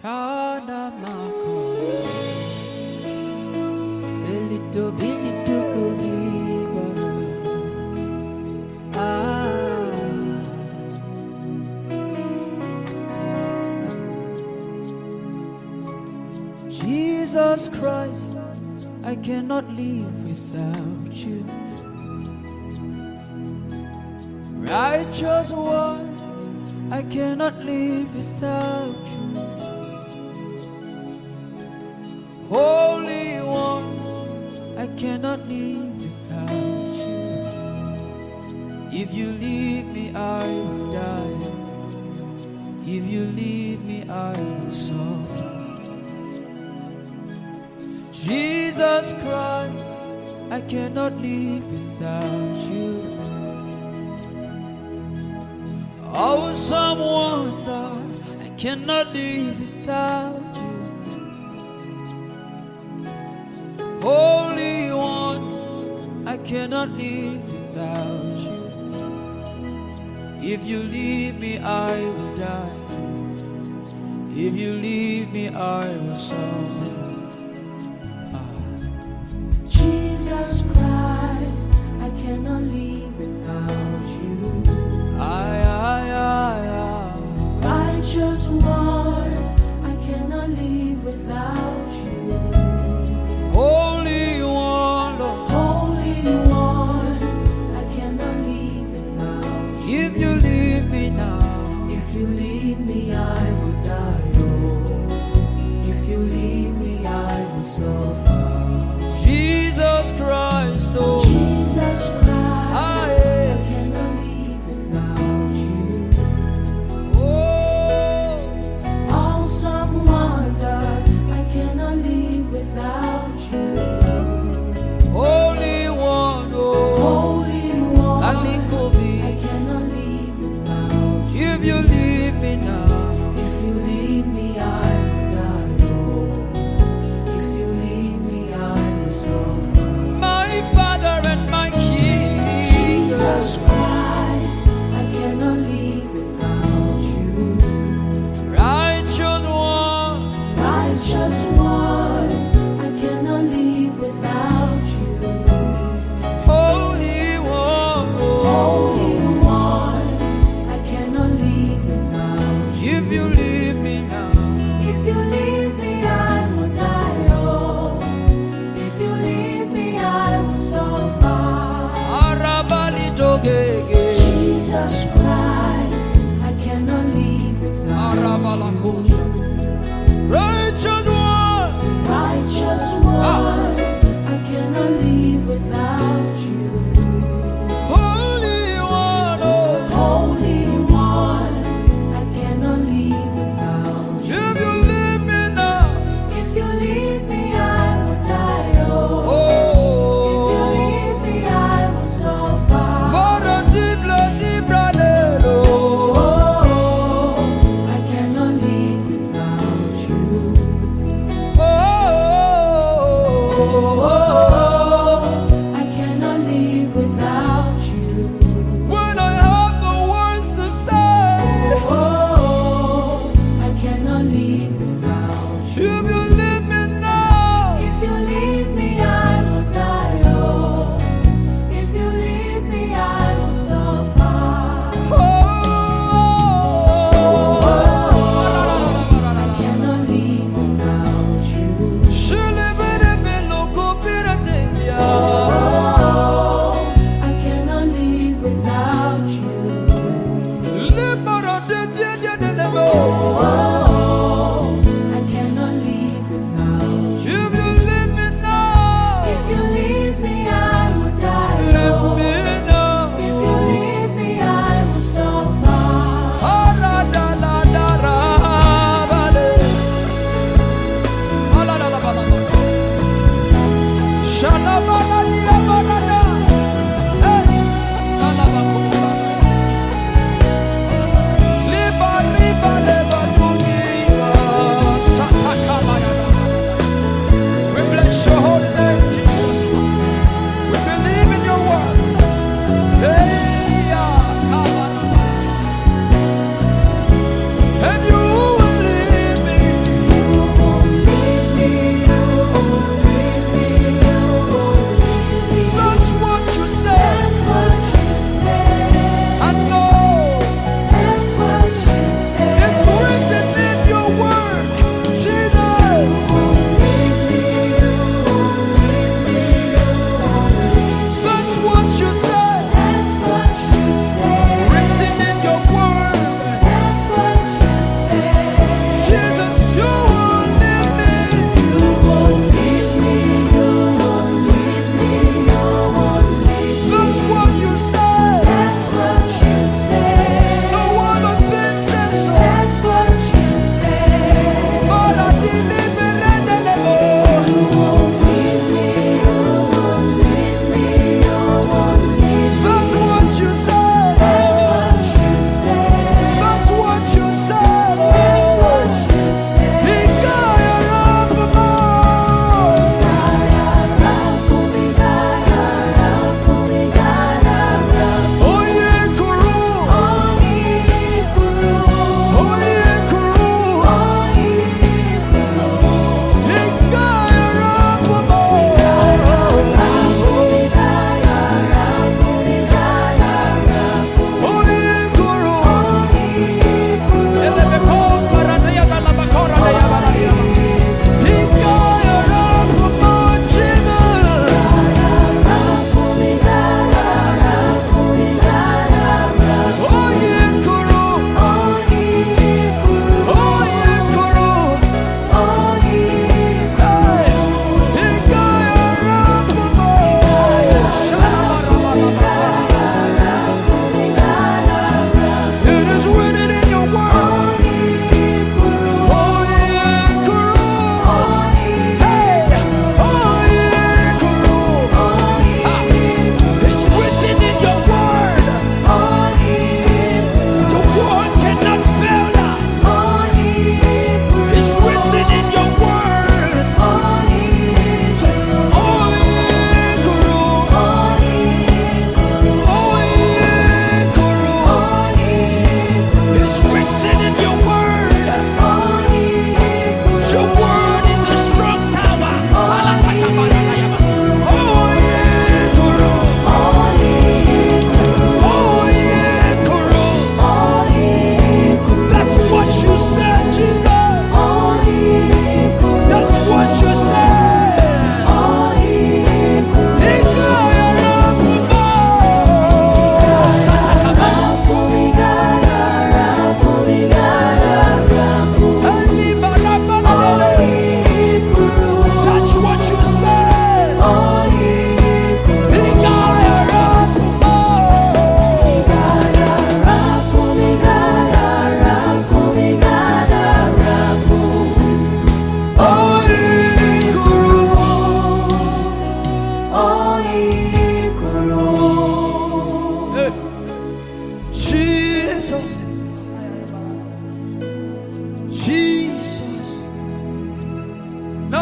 Shana Mako Elito Binito Kulibara. Jesus Christ, I cannot live without you. Righteous one, I cannot live without you. Holy One, I cannot live without you. If you leave me, I will die. If you leave me, I will suffer. Jesus Christ, I cannot live without you. Awesome wonder, I cannot live without you. Holy One, I cannot live without you. If you leave me, I will die. If you leave me, I will suffer. Jesus Christ, I cannot live without you. Righteous one, I cannot live without you. Holy One, Lord. Holy One, I cannot live without you. If you leave me now, if you leave me, I will die. Oh, if you leave me, I will suffer. Jesus Christ,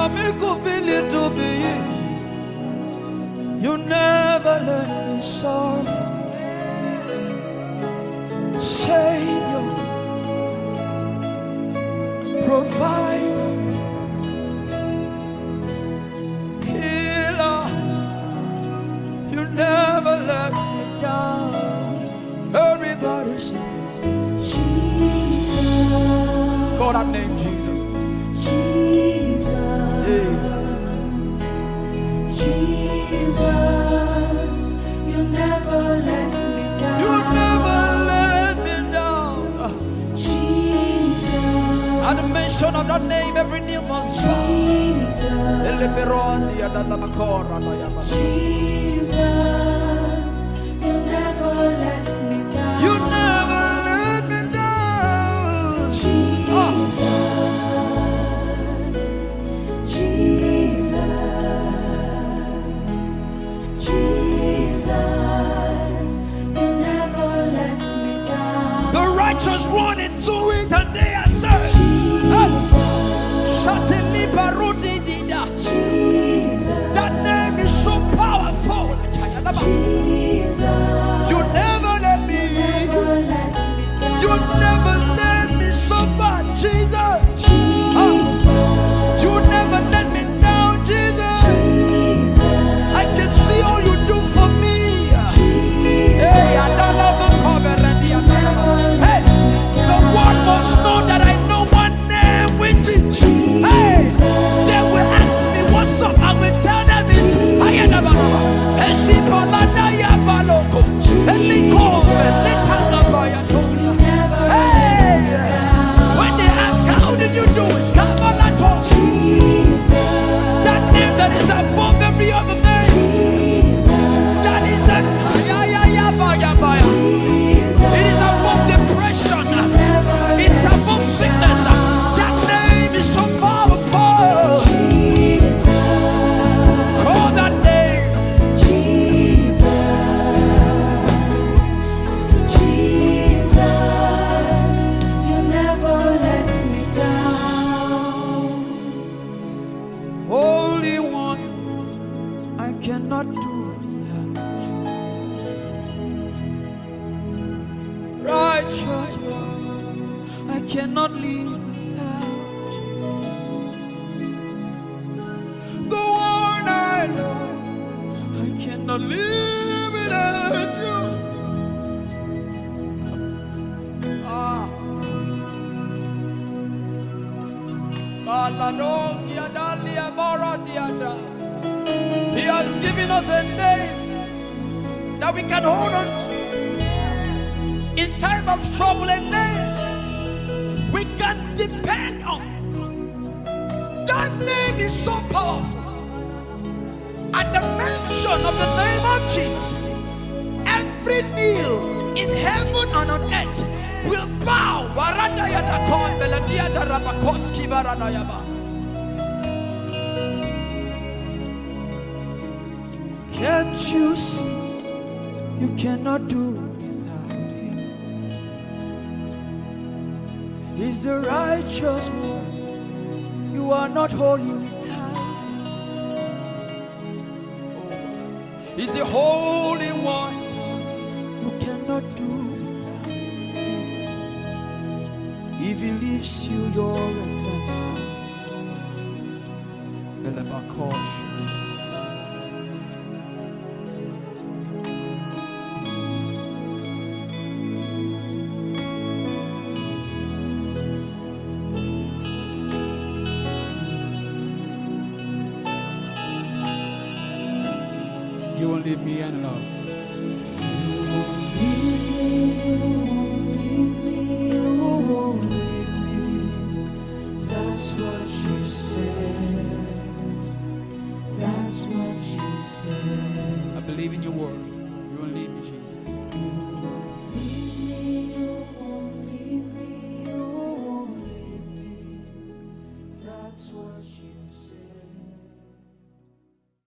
me could be little bit. You never let me suffer. Savior, provider, healer, you never let me down. Everybody says Jesus. Call that name, Jesus. Jesus. Hey. Jesus, you never let me down. You never let me down. Jesus. At the mention of that name, every knee must bow. Jesus. Jesus, you never let me down. You never let me down. Jesus. Jesus. Jesus, you never let me down. The righteous run into it and they are saved. Certainly, Barudi Dida. That name is so powerful. Jesus, You never let me. never let me down. You never let me suffer, Jesus. Jesus, You never let me down, Jesus. Jesus, I can see all you do for me. Hey, hey, the world must know that I know one name, which is hey. They will ask me what's up. I will tell them it's I am the Baba. Hey, when they ask how did you do it, that name that is above every other name. That is the it is above depression. It's above sickness. That name is so powerful. Call that name. Jesus, you never let me down. Holy One, I cannot do without you. Righteous One, I cannot live without you. The one I love, I cannot live without you. Ah. He has given us a name that we can hold on to. In time of trouble, a name we can depend on. That name is so powerful. At the mention of the name of Jesus, every knee in heaven and on earth will bow. Can't you see? You cannot do without him. He's the righteous one. You are not holy without him. He's the holy one. You cannot do without him. If he leaves you, you're a mess. You won't leave me and love. That's what you said. That's what you said. I believe in your word. You won't leave me, Jesus.